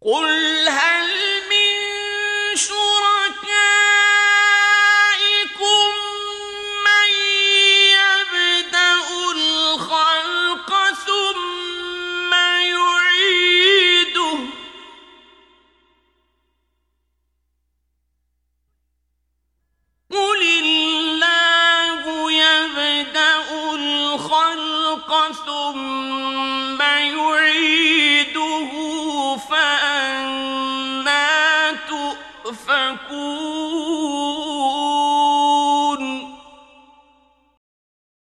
قل هل من شركائكم من يبدأ الخلق ثم يعيده قل الله يبدأ الخلق ثم